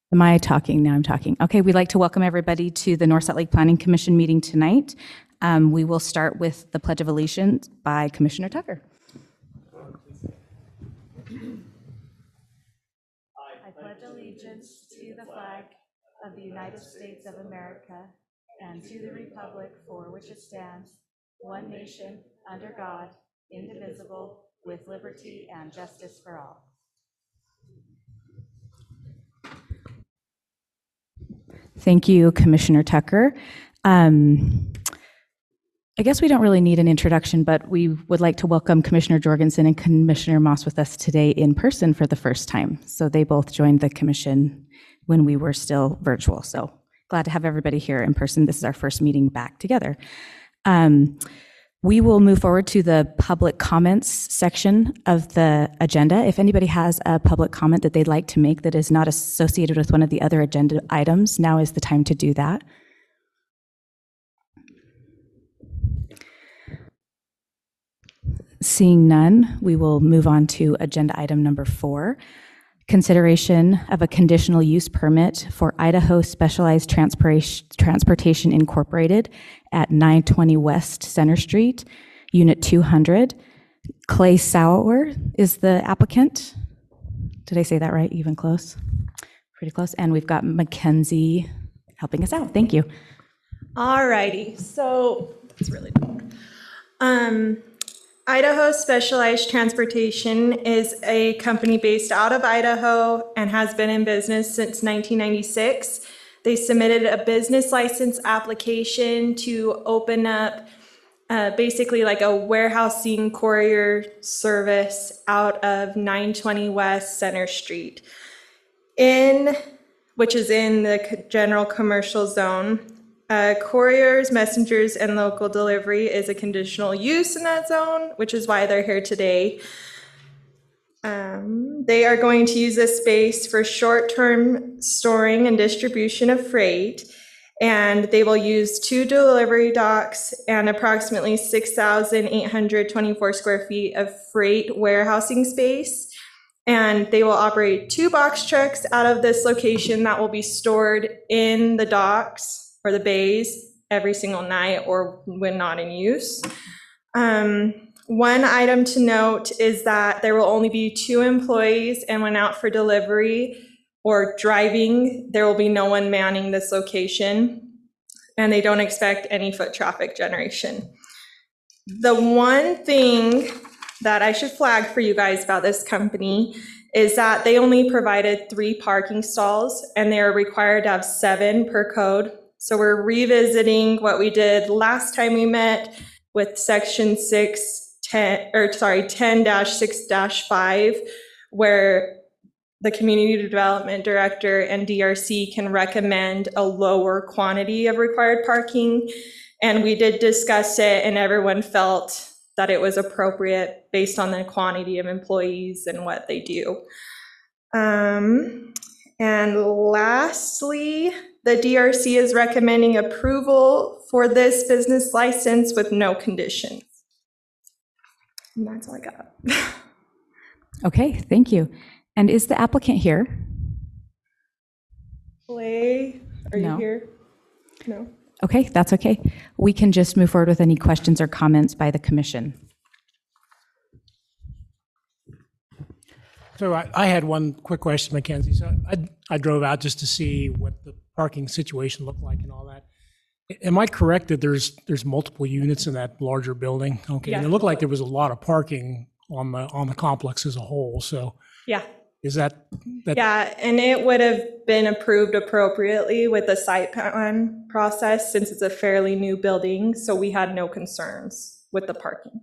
Am I talking? Now I'm talking. Okay, we'd like to welcome everybody to the North Salt Lake Planning Commission meeting tonight. We will start with the Pledge of Allegiance by Commissioner Tucker. I pledge allegiance to the flag of the United States of America and to the republic for which it stands, one nation, under God, indivisible, with liberty and justice for all. Thank you, Commissioner Tucker. I guess we don't really need an introduction, but we would like to welcome Commissioner Jorgensen and Commissioner Moss with us today in person for the first time. So they both joined the commission when we were still virtual. So glad to have everybody here in person. This is our first meeting back together. We will move forward to the public comments section of the agenda. If anybody has a public comment that they'd like to make that is not associated with one of the other agenda items, now is the time to do that. Seeing none, we will move on to agenda item number 4, consideration of a conditional use permit for Idaho Specialized Transportation Incorporated at 920 West Center Street, Unit 200. Clay Sauer is the applicant. Did I say that right? Even close? Pretty close. And we've got Mackenzie helping us out. Thank you. All righty. So it's really Idaho Specialized Transportation is a company based out of Idaho and has been in business since 1996. They submitted a business license application to open up basically like a warehousing courier service out of 920 West Center Street, which is in the general commercial zone. Couriers, messengers, and local delivery is a conditional use in that zone, which is why they're here today. They are going to use this space for short-term storing and distribution of freight, and they will use 2 delivery docks and approximately 6,824 square feet of freight warehousing space. And they will operate 2 box trucks out of this location that will be stored in the docks or the bays every single night or when not in use. One item to note is that there will only be 2 employees, and when out for delivery or driving, there will be no one manning this location, and they don't expect any foot traffic generation. The one thing that I should flag for you guys about this company is that they only provided 3 parking stalls, and they are required to have 7 per code. So we're revisiting what we did last time we met with section 10-6-5, where the community development director and DRC can recommend a lower quantity of required parking. And we did discuss it, and everyone felt that it was appropriate based on the quantity of employees and what they do. And lastly, the DRC is recommending approval for this business license with no conditions. And that's all I got. Okay, thank you. And is the applicant here? Clay, are No. you here? No. Okay, that's okay. We can just move forward with any questions or comments by the commission. So I had one quick question, Mackenzie. So I drove out just to see what the parking situation looked like and all that. Am I correct that there's multiple units in that larger building? Okay, Yeah. and it looked like there was a lot of parking on the complex as a whole. So Yeah. is that? Yeah, and it would have been approved appropriately with the site plan process since it's a fairly new building, so we had no concerns with the parking.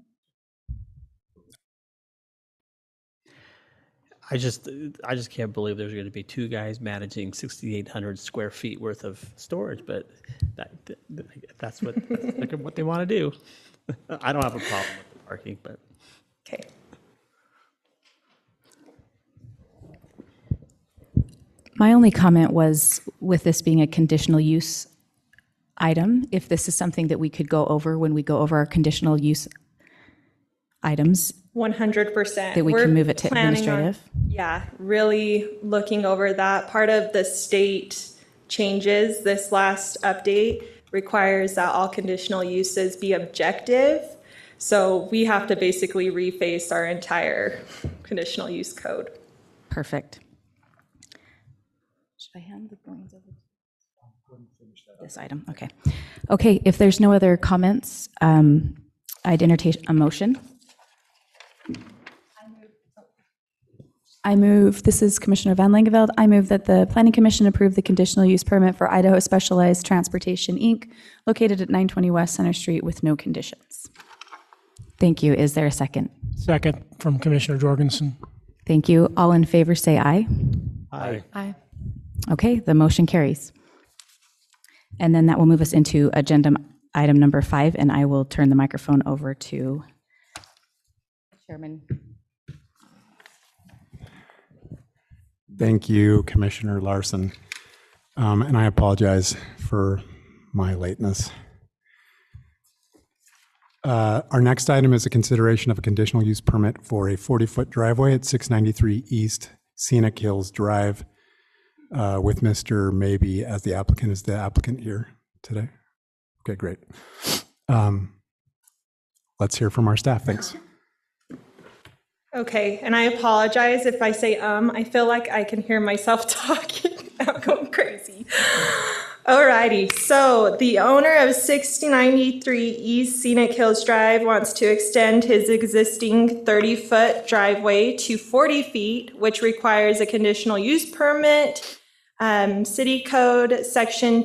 I just can't believe there's going to be 2 guys managing 6,800 square feet worth of storage, but that's what they want to do. I don't have a problem with the parking, but Okay. My only comment was, with this being a conditional use item, if this is something that we could go over when we go over our conditional use items, 100%. That we We're can move it to planning on- administrative? Yeah, really looking over that. Part of the state changes, this last update requires that all conditional uses be objective. So we have to basically reface our entire conditional use code. Perfect. Should I hand the drawings over? This item, okay. Okay, if there's no other comments, I'd entertain a motion. I move, this is Commissioner Van Langeveld, I move that the Planning Commission approve the conditional use permit for Idaho Specialized Transportation, Inc., located at 920 West Center Street with no conditions. Thank you. Is there a second? Second from Commissioner Jorgensen. Thank you. All in favor, say aye. Aye. Aye. Okay, the motion carries. And then that will move us into agenda item number 5, and I will turn the microphone over to Chairman. Thank you, Commissioner Larson. And I apologize for my lateness. Our next item is a consideration of a conditional use permit for a 40-foot driveway at 693 East Scenic Hills Drive with Mr. Maybe as the applicant. Is the applicant here today? Okay, great. Let's hear from our staff. Thanks. Okay, and I apologize if I say I feel like I can hear myself talking. I'm going crazy. Alrighty, so the owner of 6093 East Scenic Hills Drive wants to extend his existing 30-foot driveway to 40 feet, which requires a conditional use permit. City Code Section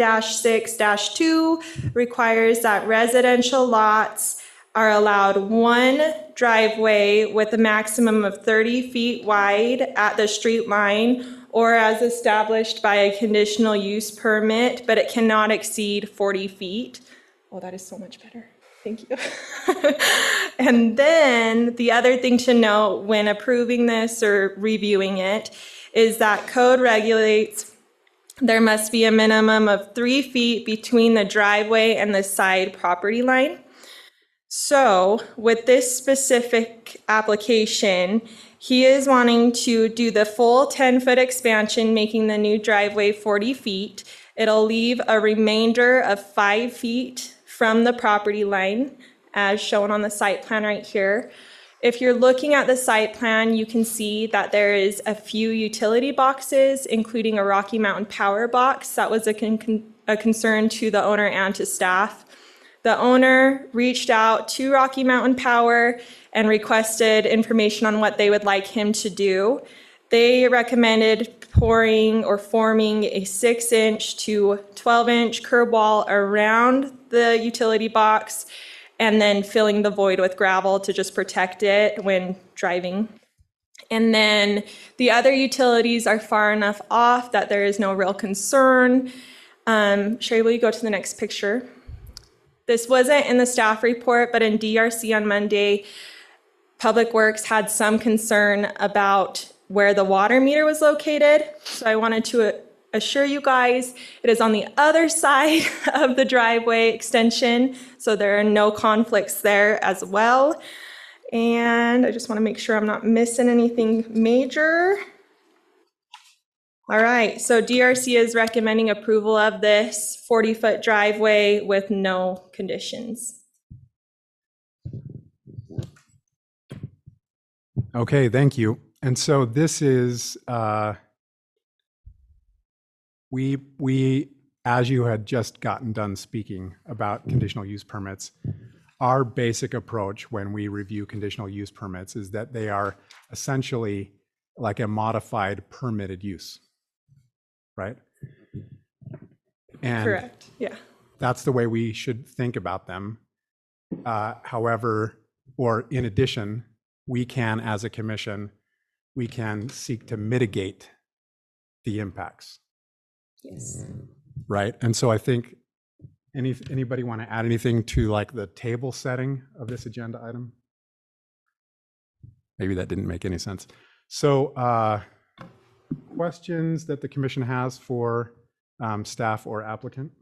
10-6-2 requires that residential lots are allowed one driveway with a maximum of 30 feet wide at the street line or as established by a conditional use permit, but it cannot exceed 40 feet. Oh, that is so much better. Thank you. And then the other thing to note when approving this or reviewing it is that code regulates there must be a minimum of 3 feet between the driveway and the side property line. So with this specific application, he is wanting to do the full 10-foot expansion, making the new driveway 40 feet. It'll leave a remainder of 5 feet from the property line, as shown on the site plan right here. If you're looking at the site plan, you can see that there is a few utility boxes, including a Rocky Mountain Power box. That was a concern to the owner and to staff. The owner reached out to Rocky Mountain Power and requested information on what they would like him to do. They recommended pouring or forming a 6-inch to 12-inch curb wall around the utility box and then filling the void with gravel to just protect it when driving. And then the other utilities are far enough off that there is no real concern. Sherry, will you go to the next picture? This wasn't in the staff report, but in DRC on Monday, Public Works had some concern about where the water meter was located. So I wanted to assure you guys it is on the other side of the driveway extension, so there are no conflicts there as well. And I just want to make sure I'm not missing anything major. All right, so DRC is recommending approval of this 40-foot driveway with no conditions. Okay, thank you. And so this is, we, as you had just gotten done speaking about conditional use permits, our basic approach when we review conditional use permits is that they are essentially like a modified permitted use, right? And Correct, yeah. that's the way we should think about them. However, or in addition, we can, as a commission, we can seek to mitigate the impacts. Yes. Right? And so I think, anybody want to add anything to like the table setting of this agenda item? Maybe that didn't make any sense. So questions that the commission has for staff or applicant?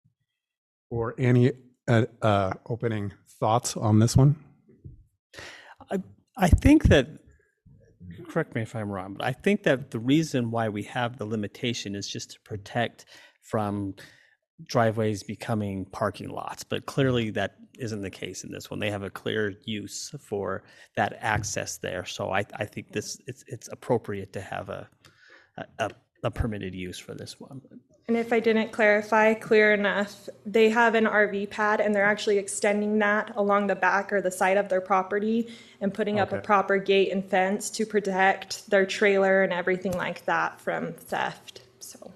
Or any opening thoughts on this one? I think that, correct me if I'm wrong, but I think that the reason why we have the limitation is just to protect from driveways becoming parking lots. But clearly that isn't the case in this one. They have a clear use for that access there. So I think it's appropriate to have a permitted use for this one. And if I didn't clarify clear enough, they have an RV pad and they're actually extending that along the back or the side of their property and putting up a proper gate and fence to protect their trailer and everything like that from theft. So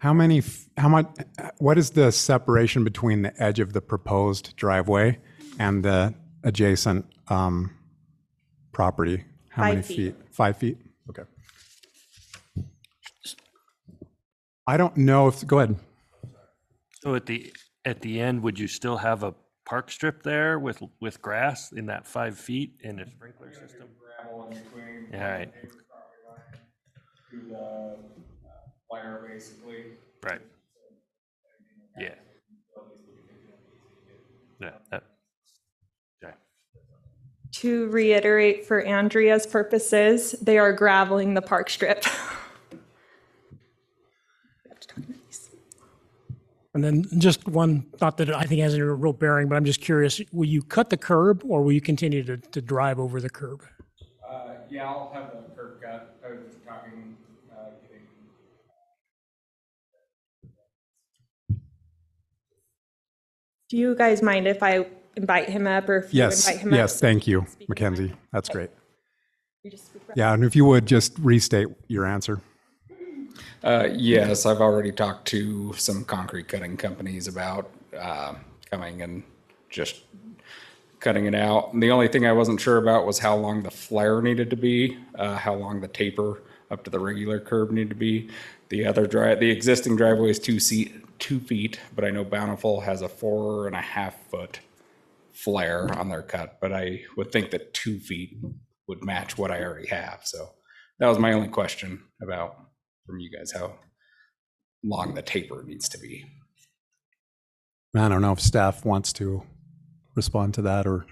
what is the separation between the edge of the proposed driveway and the adjacent property? How 5 many feet. feet? 5 feet? Okay. I don't know if, go ahead. So at the end, would you still have a park strip there with grass in that 5 feet and a sprinkler system? Gravel in between. Yeah, right. To the wire, basically. Right. Yeah. Yeah. Okay. to reiterate for Andrea's purposes, they are graveling the park strip. And then just one, not that I think has any real bearing, but I'm just curious, will you cut the curb or will you continue to drive over the curb? Yeah, I'll have the curb cut. I was just talking, getting. Do you guys mind if I invite him up or if you Yes, invite him up? yes, thank you, Mackenzie. That's great. You just speak right- Yeah, and if you would just restate your answer. Yes, I've already talked to some concrete cutting companies about coming and just cutting it out. And the only thing I wasn't sure about was how long the flare needed to be, how long the taper up to the regular curb needed to be. The existing driveway is 2 feet, but I know Bountiful has a 4.5 foot flare on their cut, but I would think that 2 feet would match what I already have. So that was my only question about from you guys, how long the taper needs to be. I don't know if staff wants to respond to that or.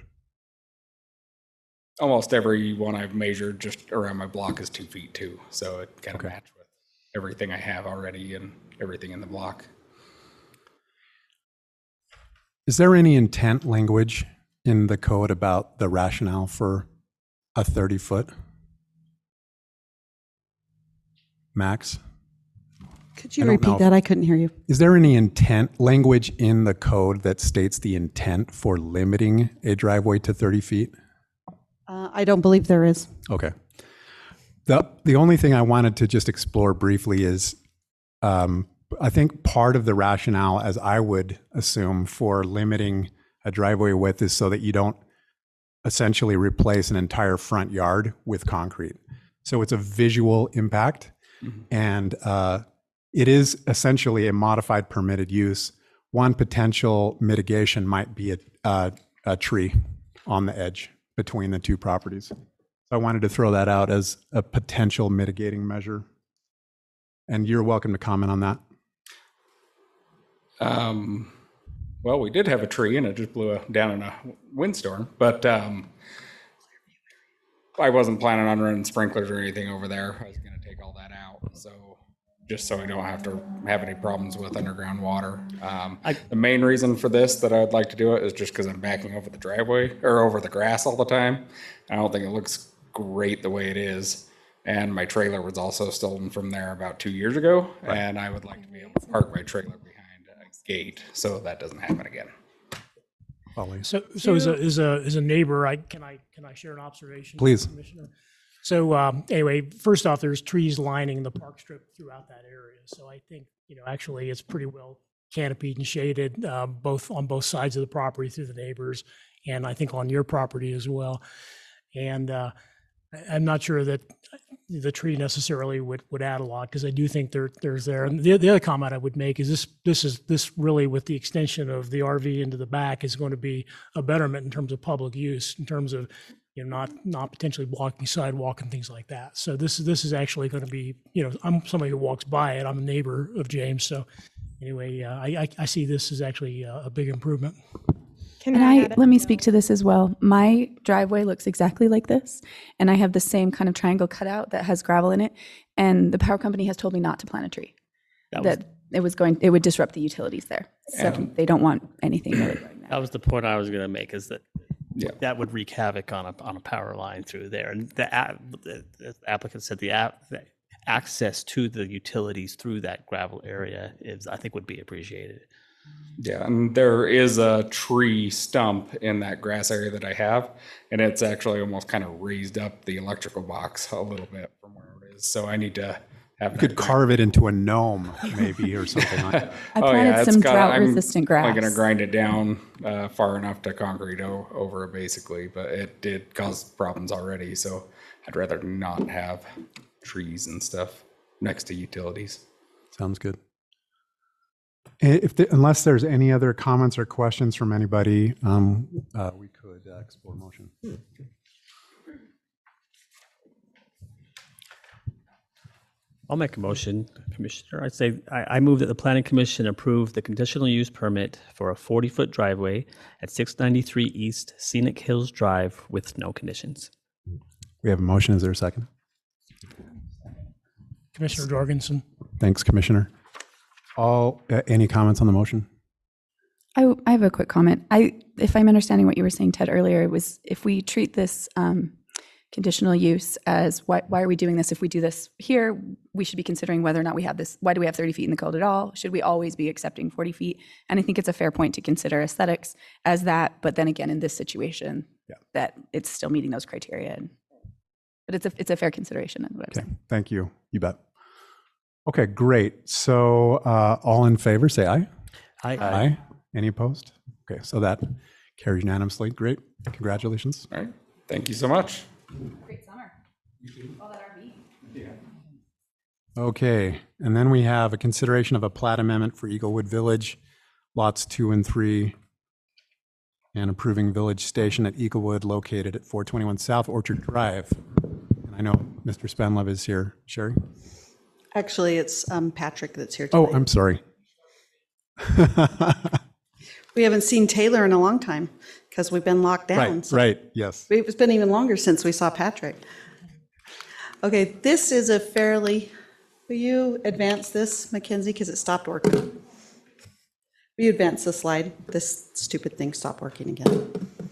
Almost every one I've measured just around my block is 2 feet too. So it kind of matched with everything I have already and everything in the block. Is there any intent language in the code about the rationale for a 30-foot max? Could you I don't know repeat that? I couldn't hear you. Is there any intent language in the code that states the intent for limiting a driveway to 30 feet? I don't believe there is. Okay. The only thing I wanted to just explore briefly is I think part of the rationale, as I would assume, for limiting a driveway width is so that you don't essentially replace an entire front yard with concrete. So it's a visual impact, and it is essentially a modified permitted use. One potential mitigation might be a tree on the edge between the two properties. So I wanted to throw that out as a potential mitigating measure. And you're welcome to comment on that. Well, we did have a tree and it just blew down in a windstorm, but I wasn't planning on running sprinklers or anything over there. I was going to take all that out. So just so we don't have to have any problems with underground water. The main reason for this that I would like to do it is just because I'm backing over the driveway or over the grass all the time. I don't think it looks great the way it is. And my trailer was also stolen from there about 2 years ago. Right. And I would like to be able to park my trailer behind a gate so that doesn't happen again. So as a neighbor, can I share an observation? Please. Commissioner? So anyway, first off, there's trees lining the park strip throughout that area. So I think, actually it's pretty well canopied and shaded, on both sides of the property through the neighbors, and I think on your property as well. And I'm not sure that the tree necessarily would add a lot, because I do think there's there. And the other comment I would make is this really, with the extension of the RV into the back, is going to be a betterment in terms of public use, in terms of not potentially blocking sidewalk and things like that. So this is actually going to be, I'm somebody who walks by it. I'm a neighbor of James. So anyway, I see this as actually a big improvement. Can And I add let me speak to this as well. My driveway looks exactly like this, and I have the same kind of triangle cutout that has gravel in it. And the power company has told me not to plant a tree. That it would disrupt the utilities there. So they don't want anything really growing there. That was the point I was going to make, is that Yeah. that would wreak havoc on a power line through there. And the applicant said the access to the utilities through that gravel area I think would be appreciated. Yeah, and there is a tree stump in that grass area that I have, and it's actually almost kind of raised up the electrical box a little bit from where it is. So I need to have You could carve it into a gnome, maybe, or something like that. I planted some drought-resistant grass. I'm only going to grind it down far enough to concrete over it, basically, but it did cause problems already. So I'd rather not have trees and stuff next to utilities. Sounds good. Unless there's any other comments or questions from anybody, we could explore motion. I'll make a motion, Commissioner. I'd say I move that the Planning Commission approve the conditional use permit for a 40-foot driveway at 693 East Scenic Hills Drive with no conditions. We have a motion. Is there a second? Commissioner Jorgensen. Thanks, Commissioner. Any comments on the motion? I have a quick comment. If I'm understanding what you were saying, Ted, earlier, it was if we treat this conditional use as why are we doing this? If we do this here, we should be considering whether or not we have this. Why do we have 30 feet in the code at all? Should we always be accepting 40 feet? And I think it's a fair point to consider aesthetics as that. But then again, in this situation, that it's still meeting those criteria. But it's a fair consideration. Okay, thank you. You bet. Okay, great. So all in favor, say aye. Aye. Aye. Any opposed? Okay, so that carries unanimously. Great. Congratulations. All right. Thank you so much. Great summer. All that RV. Okay, and then we have a consideration of a plat amendment for Eaglewood Village, lots 2 and 3, and approving Village Station at Eaglewood located at 421 South Orchard Drive. And I know Mr. Spanlove is here. Sherry? Actually, it's Patrick that's here today. Oh, I'm sorry. We haven't seen Taylor in a long time because we've been locked down. Right, right, yes. It's been even longer since we saw Patrick. Okay, this is a fairly, will you advance this, Mackenzie, because it stopped working? Will you advance the slide? This stupid thing stopped working again.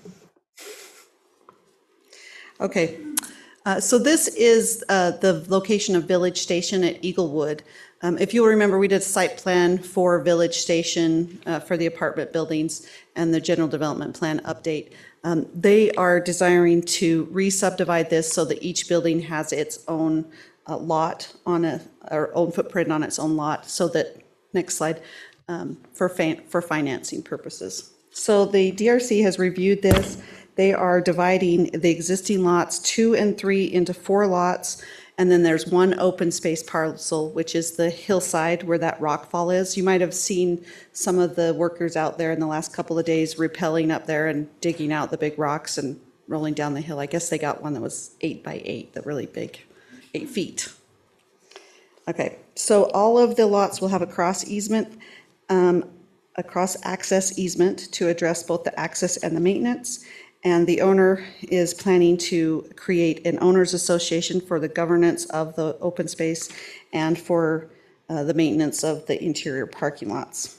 Okay, so this is the location of Village Station at Eaglewood. If you'll remember, we did a site plan for Village Station for the apartment buildings and the general development plan update. They are desiring to re-subdivide this so that each building has its own lot or own footprint on its own lot, so that, next slide, for financing purposes. So the DRC has reviewed this. They are dividing the existing lots 2 and 3 into 4 lots. And then there's one open space parcel, which is the hillside where that rock fall is. You might have seen some of the workers out there in the last couple of days rappelling up there and digging out the big rocks and rolling down the hill. I guess they got one that was 8 by 8, the really big, 8 feet. Okay, so all of the lots will have a cross easement, a cross access easement to address both the access and the maintenance. And the owner is planning to create an owners association for the governance of the open space and for the maintenance of the interior parking lots.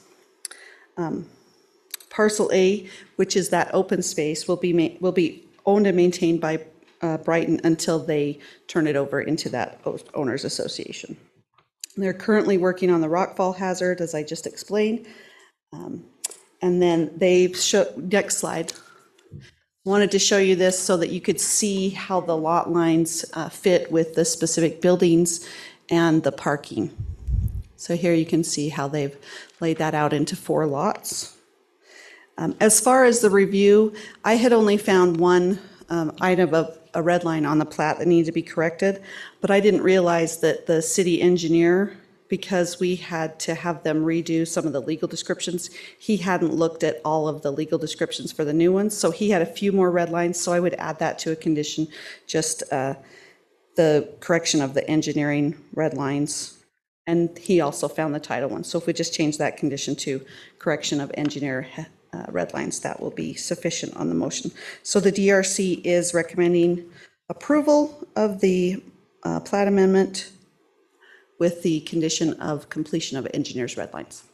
Parcel A, which is that open space, will be owned and maintained by Brighton until they turn it over into that owners association. They're currently working on the rockfall hazard, as I just explained. And then they've next slide. Wanted to show you this so that you could see how the lot lines fit with the specific buildings and the parking. So here you can see how they've laid that out into 4 lots. As far as the review, I had only found one item of a red line on the plat that needed to be corrected, but I didn't realize that the city engineer, because we had to have them redo some of the legal descriptions, he hadn't looked at all of the legal descriptions for the new ones, so he had a few more red lines, so I would add that to a condition, just the correction of the engineering red lines. And he also found the title one, so if we just change that condition to correction of engineer red lines. That will be sufficient on the motion. So the DRC is recommending approval of the plat amendment with the condition of completion of engineers' red lines.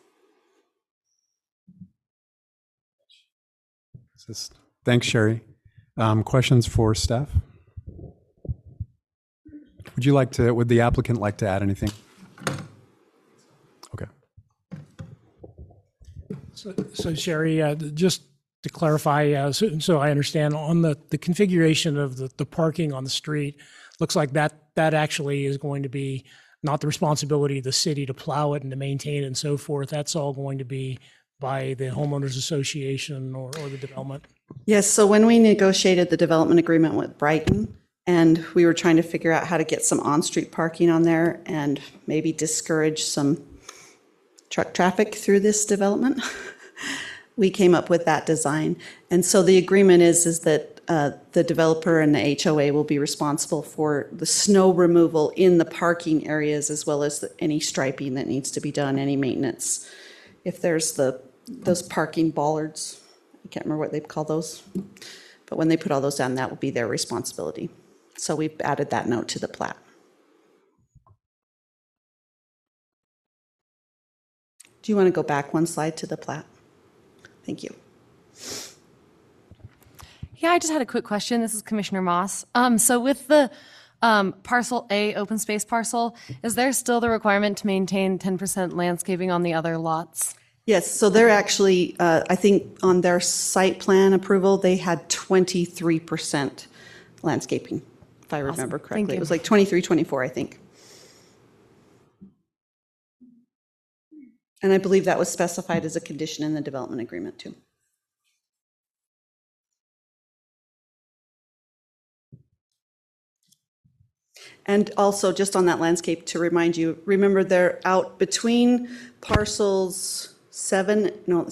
Thanks, Sherry. Questions for staff? Would the applicant like to add anything? Okay. So Sherry, just to clarify, so I understand, on the configuration of the parking on the street, looks like that actually is going to be not the responsibility of the city to plow it and to maintain it and so forth. That's all going to be by the homeowners association or the development? Yes, so when we negotiated the development agreement with Brighton, and we were trying to figure out how to get some on-street parking on there and maybe discourage some truck traffic through this development, we came up with that design. And so the agreement is that the developer and the HOA will be responsible for the snow removal in the parking areas, as well as any striping that needs to be done, any maintenance. If there's those parking bollards, I can't remember what they call those, but when they put all those down, that will be their responsibility. So we've added that note to the plat. Do you want to go back one slide to the plat? Thank you. Yeah, I just had a quick question. This is Commissioner Moss. So with the parcel A, open space parcel, is there still the requirement to maintain 10% landscaping on the other lots? Yes, so they're actually, I think on their site plan approval, they had 23% landscaping, if I remember correctly. It was like 23, 24, I think. And I believe that was specified as a condition in the development agreement too. And also, just on that landscape, to remind you, remember they're out between parcels 9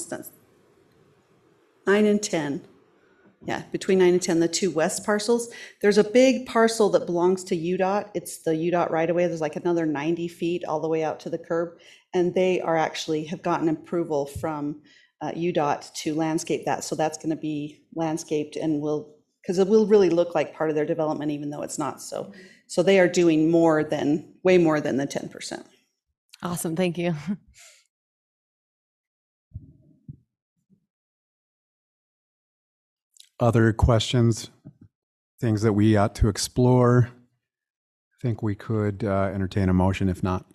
and 10. Yeah, between 9 and 10, the two west parcels. There's a big parcel that belongs to UDOT. It's the UDOT right-of-way. There's like another 90 feet all the way out to the curb. And they are actually have gotten approval from UDOT to landscape that. So that's going to be landscaped and because it will really look like part of their development, even though it's not. So they are doing way more than the 10%. Awesome, thank you. Other questions, things that we ought to explore? I think we could entertain a motion if not.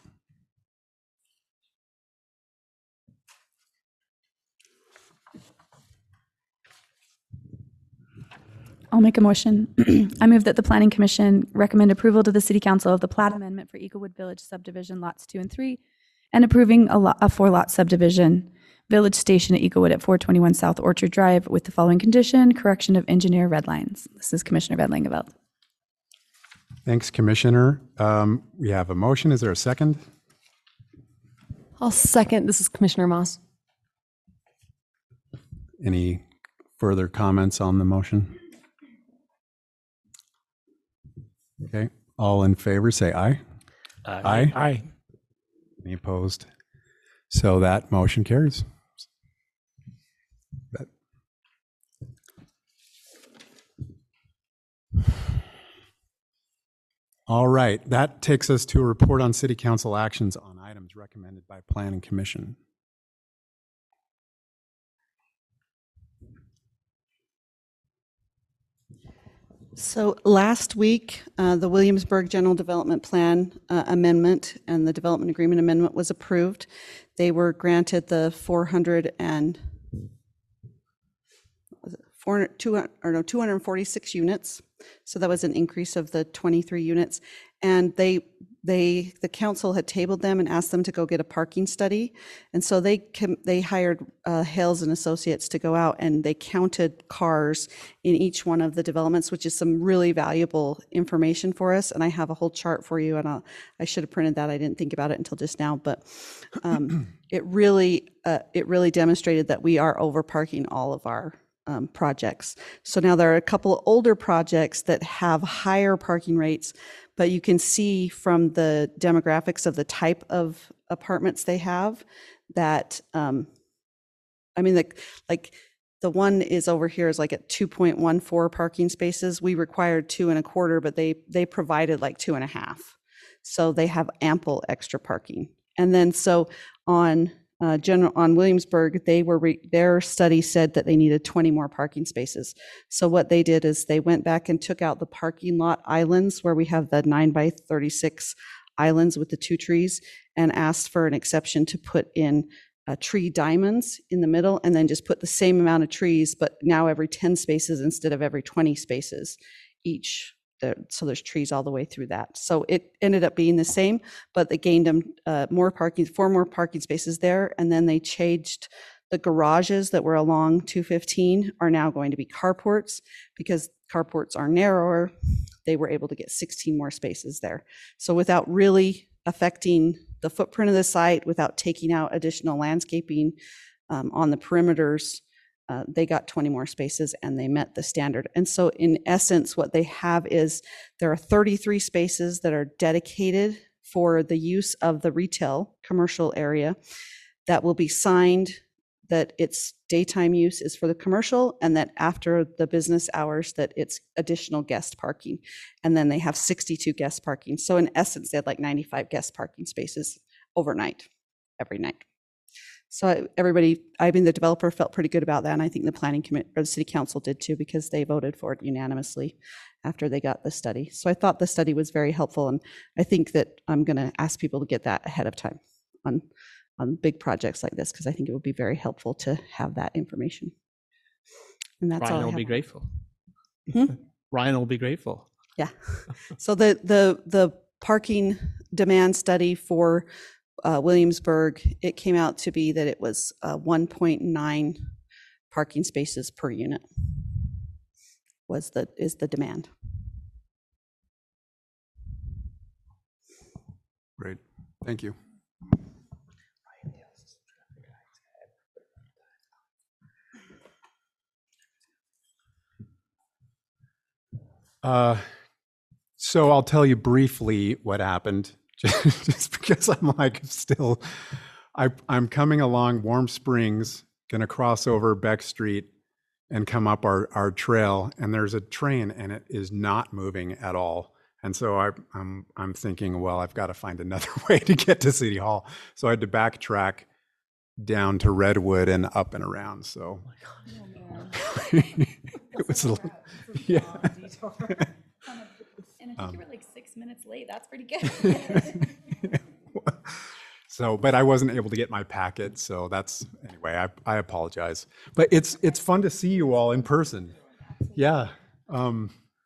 I'll make a motion. I move that the Planning Commission recommend approval to the City Council of the plat amendment for Eaglewood Village subdivision lots 2 and 3, and approving a 4-lot subdivision, Village Station at Eaglewood at 421 South Orchard Drive, with the following condition: correction of engineer red lines. This is Commissioner Van Langeveld. Thanks, Commissioner. We have a motion. Is there a second? I'll second. This is Commissioner Moss. Any further comments on the motion? Okay, all in favor, say aye. Aye. Aye. Any opposed? So that motion carries. All right, that takes us to a report on City Council actions on items recommended by Planning Commission. So last week, the Williamsburg General Development Plan amendment and the Development Agreement Amendment was approved. They were granted the 246 units. So that was an increase of the 23 units. And the council had tabled them and asked them to go get a parking study. And so they hired Hales and Associates to go out, and they counted cars in each one of the developments, which is some really valuable information for us. And I have a whole chart for you, and I should have printed that. I didn't think about it until just now, but it really demonstrated that we are over parking all of our projects. So now there are a couple of older projects that have higher parking rates, but you can see from the demographics of the type of apartments they have that I mean, like the one is over here is like at 2.14 parking spaces. We required 2.25, but they provided like 2.5. So they have ample extra parking. And then so on Williamsburg, their study said that they needed 20 more parking spaces. So what they did is they went back and took out the parking lot islands where we have the 9x36 islands with the 2 trees, and asked for an exception to put in tree diamonds in the middle, and then just put the same amount of trees, but now every 10 spaces instead of every 20 spaces each. So there's trees all the way through that. So it ended up being the same, but they gained them 4 more parking spaces there. And then they changed the garages that were along 215 are now going to be carports, because carports are narrower. They were able to get 16 more spaces there. So without really affecting the footprint of the site, without taking out additional landscaping on the perimeters, they got 20 more spaces and they met the standard. And so in essence, what they have is there are 33 spaces that are dedicated for the use of the retail commercial area that will be signed that its daytime use is for the commercial, and that after the business hours that it's additional guest parking. And then they have 62 guest parking. So in essence, they had like 95 guest parking spaces overnight, every night. So everybody, I mean, the developer felt pretty good about that, and I think the planning committee or the city council did too, because they voted for it unanimously after they got the study. So I thought the study was very helpful, and I think that I'm going to ask people to get that ahead of time on big projects like this, because I think it would be very helpful to have that information. And that's all I Ryan will have. be grateful. Hmm? Ryan will be grateful. Yeah. So the parking demand study for Williamsburg, it came out to be that it was 1.9 parking spaces per unit is the demand. Great, thank you. So I'll tell you briefly what happened, just because I'm like still, I'm coming along Warm Springs, gonna cross over Beck Street and come up our trail, and there's a train and it is not moving at all. And so I'm thinking, well, I've got to find another way to get to City Hall. So I had to backtrack down to Redwood and up and around. So it was a little, yeah. And I think you were like 6 minutes late. That's pretty good. So, but I wasn't able to get my packet. So that's, anyway, I apologize. But it's fun to see you all in person. Yeah. And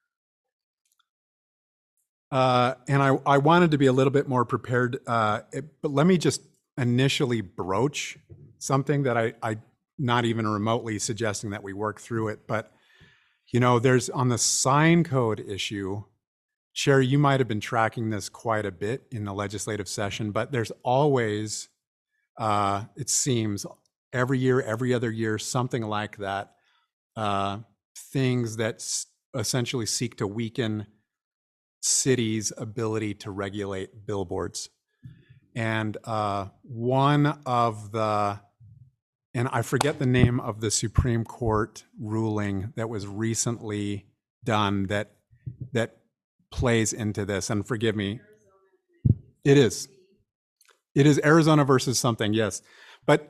I wanted to be a little bit more prepared, but let me just initially broach something that I not even remotely suggesting that we work through it, but you know, there's on the sign code issue, Sherry, you might have been tracking this quite a bit in the legislative session, but there's always, it seems, every year, every other year, something like that, things that essentially seek to weaken cities' ability to regulate billboards. And one of the, and I forget the name of the Supreme Court ruling that was recently done that plays into this, and forgive me. It is Arizona versus something, yes. But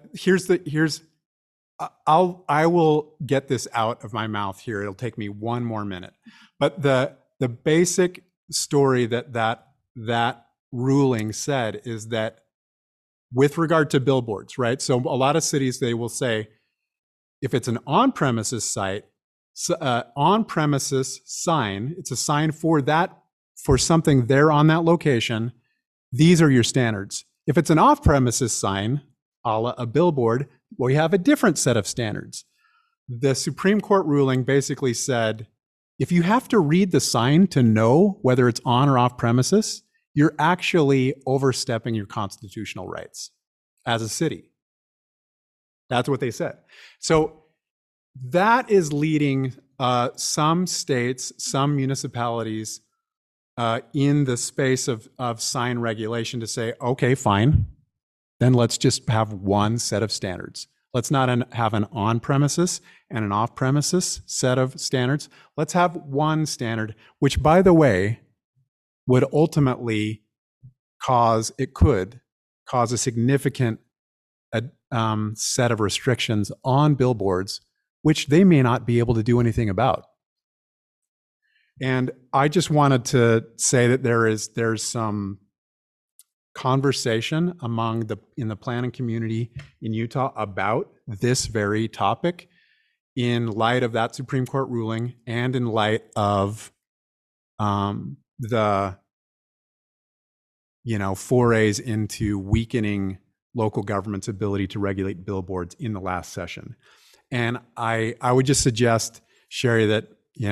I will get this out of my mouth here. It'll take me one more minute. But the basic story that ruling said is that with regard to billboards, right? So a lot of cities, they will say, if it's an on-premises site, on-premises sign, it's a sign for something there on that location, these are your standards. If it's an off-premises sign, a la a billboard, well, you have a different set of standards. The Supreme Court ruling basically said, if you have to read the sign to know whether it's on or off premises, you're actually overstepping your constitutional rights as a city. That's what they said. So that is leading some states, some municipalities in the space of sign regulation to say, okay, fine, then let's just have one set of standards. Let's not have an on-premises and an off-premises set of standards. Let's have one standard, which, by the way, would ultimately could cause a significant set of restrictions on billboards, which they may not be able to do anything about. And I just wanted to say that there's some conversation in the planning community in Utah about this very topic in light of that Supreme Court ruling and in light of the forays into weakening local government's ability to regulate billboards in the last session. And I would just suggest, Sherry, that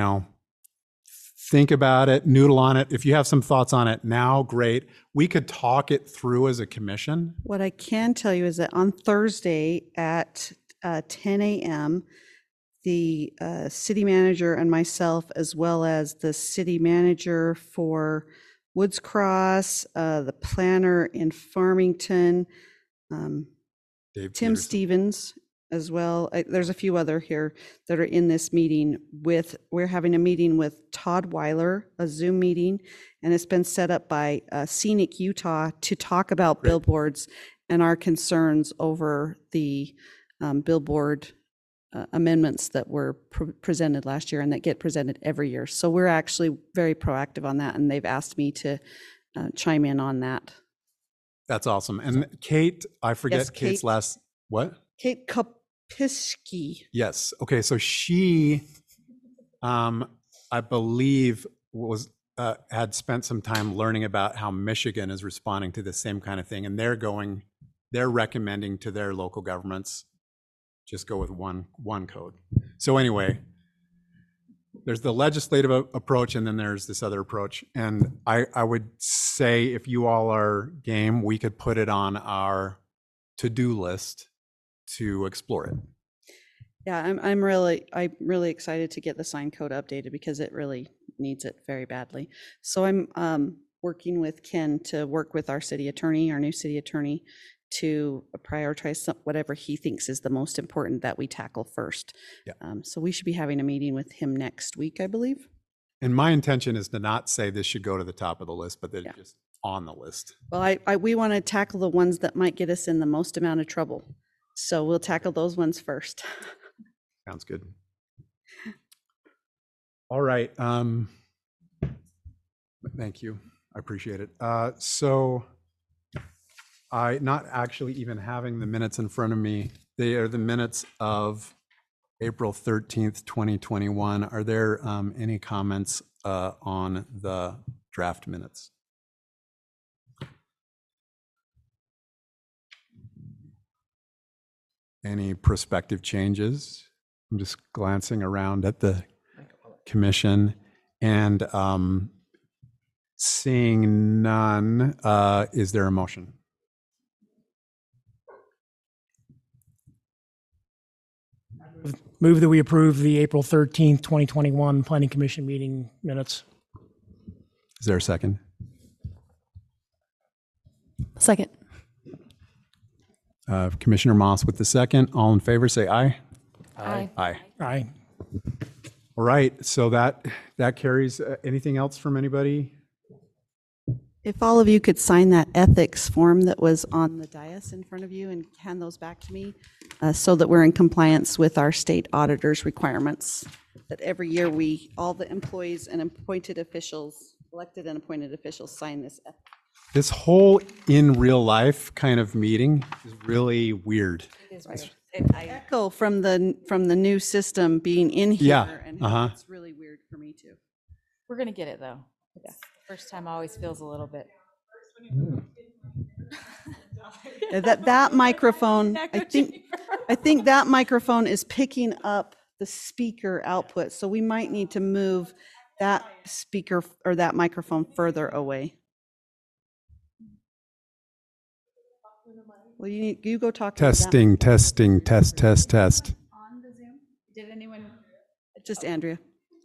think about it, noodle on it. If you have some thoughts on it now, great. We could talk it through as a commission. What I can tell you is that on Thursday at 10 a.m., the city manager and myself, as well as the city manager for Woods Cross, the planner in Farmington, Tim Peterson. Stevens, as well. There's a few other here that are in this meeting we're having a meeting with Todd Weiler, a Zoom meeting, and it's been set up by Scenic Utah to talk about billboards and our concerns over the billboard amendments that were presented last year and that get presented every year. So we're actually very proactive on that, and they've asked me to chime in on that. That's awesome. And Kate, I forget Yes, Kate's Kate. last, what? Kate Kopiski. Yes. Okay. So she, I believe, had spent some time learning about how Michigan is responding to the same kind of thing, and they're recommending to their local governments just go with one code. So anyway, there's the legislative approach, and then there's this other approach. And I would say, if you all are game, we could put it on our to-do list to explore it. Yeah, I'm really excited to get the sign code updated because it really needs it very badly. So I'm working with Ken to work with our new city attorney, to prioritize whatever he thinks is the most important that we tackle first. Yeah. So we should be having a meeting with him next week, I believe. And my intention is to not say this should go to the top of the list, but that it's just on the list. Well, we want to tackle the ones that might get us in the most amount of trouble. So we'll tackle those ones first. Sounds good. All right. Thank you. I appreciate it. So I, not actually even having the minutes in front of me, they are the minutes of April 13th, 2021. Are there any comments on the draft minutes? Any prospective changes? I'm just glancing around at the commission and seeing none. Is there a motion? Move that we approve the April 13th, 2021 Planning Commission meeting minutes. Is there a second? Second. Commissioner Moss with the second. All in favor, say aye. Aye. Aye. Aye. All right, so that carries. Anything else from anybody? If all of you could sign that ethics form that was on the dais in front of you and hand those back to me, so that we're in compliance with our state auditor's requirements, that every year all the employees and appointed officials, elected and appointed officials, sign this. This whole in real life kind of meeting is really weird. It is weird. Echo from the new system being in here. Yeah, And how it's really weird for me too. We're going to get it, though. Yeah. First time always feels a little bit. That microphone, I think that microphone is picking up the speaker output, so we might need to move that speaker or that microphone further away. Well, you go talk to Testing, test. On the Zoom? Did anyone? Just Andrea.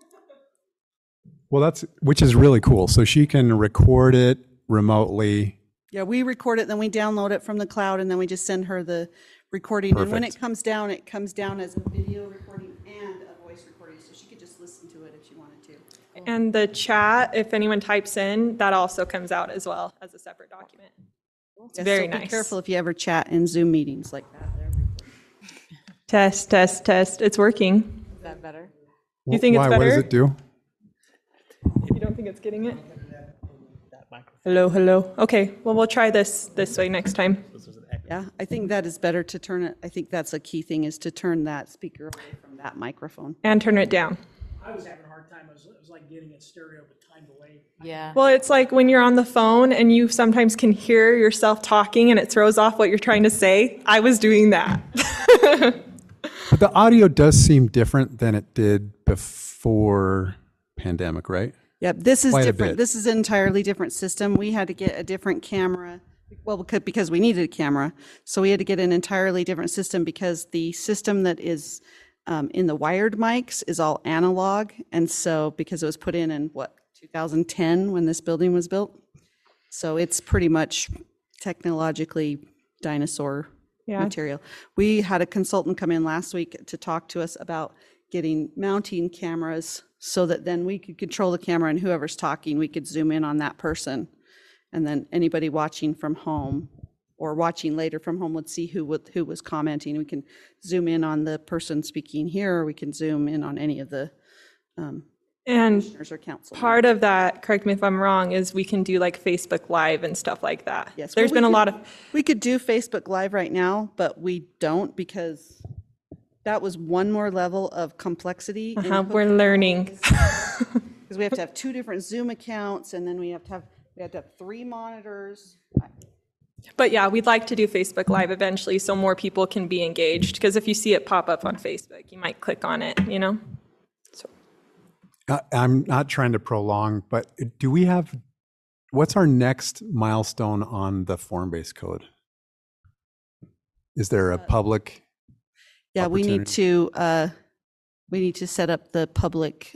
Well, which is really cool. So she can record it remotely. Yeah, we record it, then we download it from the cloud, and then we just send her the recording. And when Perfect. it comes down as a video recording and a voice recording, so she could just listen to it if she wanted to. And the chat, if anyone types in, that also comes out as well as a separate document. It's Yeah, very so nice. Be careful if you ever chat in Zoom meetings like that. Test, test, test. It's working. Is that better? You think it's Why? What does better? it do? You don't think it's getting it? Hello, hello. Okay, well, we'll try this way next time. Yeah, I think that is better to turn it, I think that's a key thing, is to turn that speaker away from that microphone. And turn it down. I was having a hard time. It was like getting it stereo, but time delayed. Yeah. Well, it's like when you're on the phone and you sometimes can hear yourself talking and it throws off what you're trying to say. I was doing that. But the audio does seem different than it did before pandemic, right? Yep, this is Quite a different. bit. This is an entirely different system. We had to get a different camera, well, because we needed a camera. So we had to get an entirely different system because the system that is in the wired mics is all analog. And so, because it was put in what, 2010 when this building was built? So it's pretty much technologically dinosaur Yeah. material. We had a consultant come in last week to talk to us about getting mounting cameras so that then we could control the camera and whoever's talking, we could zoom in on that person. And then anybody watching from home or watching later from home would see who was commenting. We can zoom in on the person speaking here, or we can zoom in on any of the And commissioners or council. part of that, correct me if I'm wrong, is we can do like Facebook Live and stuff like that. Yes, There's well, been a we lot could- of, We could do Facebook Live right now, but we don't because that was one more level of complexity. in we're learning. Because we have to have 2 different Zoom accounts, and then we have to have 3 monitors. But yeah, we'd like to do Facebook Live eventually so more people can be engaged. Because if you see it pop up on Facebook, you might click on it, you know? I'm not trying to prolong, but do we have, what's our next milestone on the form-based code? Is there a public? Yeah, we need to set up the public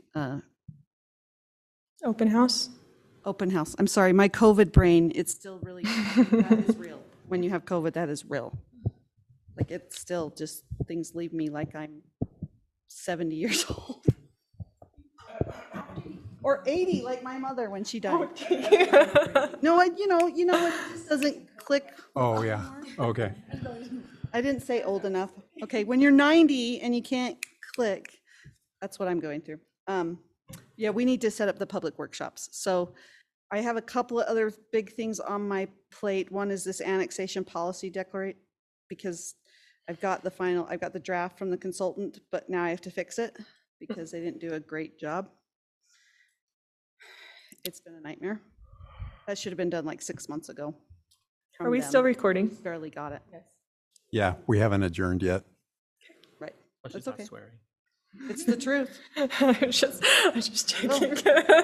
Open house? open house. I'm sorry, my COVID brain, it's still really, that is real. When you have COVID, that is real. Like, it's still just, things leave me like I'm 70 years old. Or 80, like my mother when she died. No, you know, it just doesn't click. Oh, yeah, okay. I didn't say old enough. Okay, when you're 90 and you can't click, that's what I'm going through. Yeah, we need to set up the public workshops. So I have a couple of other big things on my plate. One is this annexation policy declaration, because I've got the draft from the consultant, but now I have to fix it because they didn't do a great job. It's been a nightmare. That should have been done like 6 months ago. Are we still recording? Barely got it. Yeah, we haven't adjourned yet. Right. Well, she's That's not okay. swearing. It's the truth. I was just checking.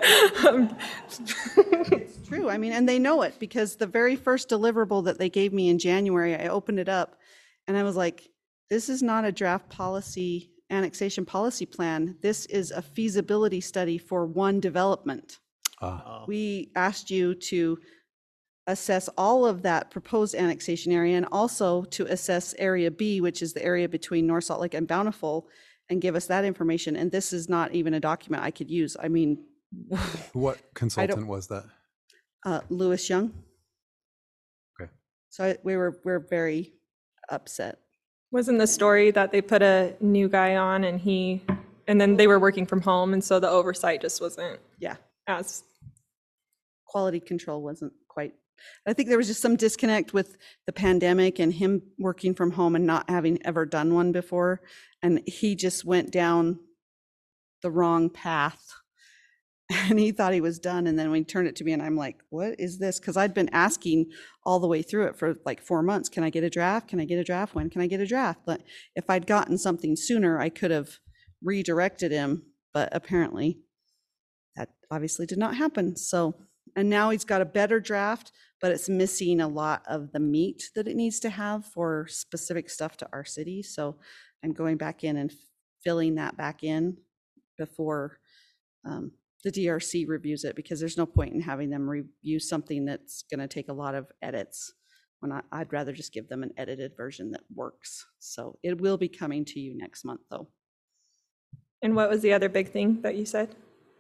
It's true. I mean, and they know it because the very first deliverable that they gave me in January, I opened it up and I was like, this is not a draft policy, annexation policy plan. This is a feasibility study for one development. We asked you to assess all of that proposed annexation area and also to assess Area B, which is the area between North Salt Lake and Bountiful, and give us that information. And this is not even a document I could use. I mean, What consultant was that? Lewis Young. Okay. So we're very upset. Wasn't the story that they put a new guy on and then they were working from home and so the oversight just wasn't Yeah, as, quality control wasn't quite. I think there was just some disconnect with the pandemic and him working from home and not having ever done one before. And he just went down the wrong path. And he thought he was done. And then when he turned it to me and I'm like, what is this? Because I'd been asking all the way through it for like 4 months. Can I get a draft? Can I get a draft? When can I get a draft? But if I'd gotten something sooner, I could have redirected him. But apparently that obviously did not happen. So, and now he's got a better draft, but it's missing a lot of the meat that it needs to have for specific stuff to our city. So I'm going back in and filling that back in before the DRC reviews it, because there's no point in having them review something that's going to take a lot of edits when I'd rather just give them an edited version that works. So it will be coming to you next month, though. And what was the other big thing that you said?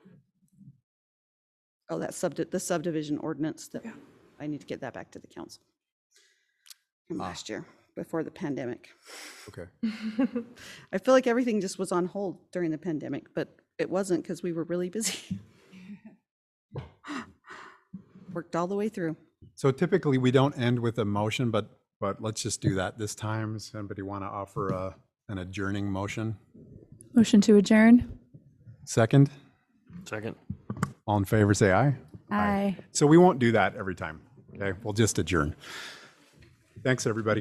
Oh, that the subdivision ordinance that I need to get that back to the council from last year before the pandemic. Okay. I feel like everything just was on hold during the pandemic, but it wasn't because we were really busy. Worked all the way through. So typically, we don't end with a motion, but let's just do that this time. Does anybody want to offer an adjourning motion? Motion to adjourn? Second? Second. All in favor, say aye. Aye. So we won't do that every time, okay? We'll just adjourn. Thanks, everybody.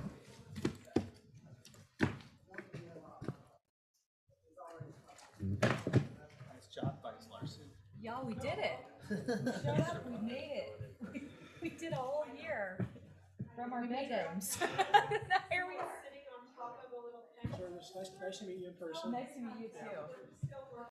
Y'all, we did it. Shut up, we made it. We did a whole year from our bedrooms. Now here we are sitting on top of a little. Nice to meet you in person. Nice to meet you too.